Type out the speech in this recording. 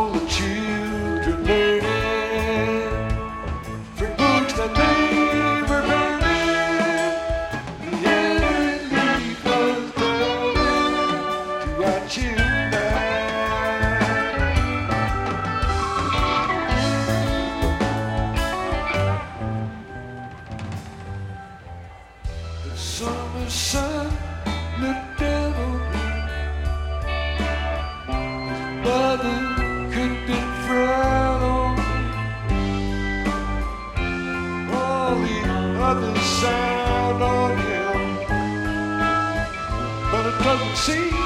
all the children learning from books that they were burning. The every leaf was turning to watch you now. The summer sun looked down on me. His mother couldn't frown on me. All the others sound on him, but it doesn't seem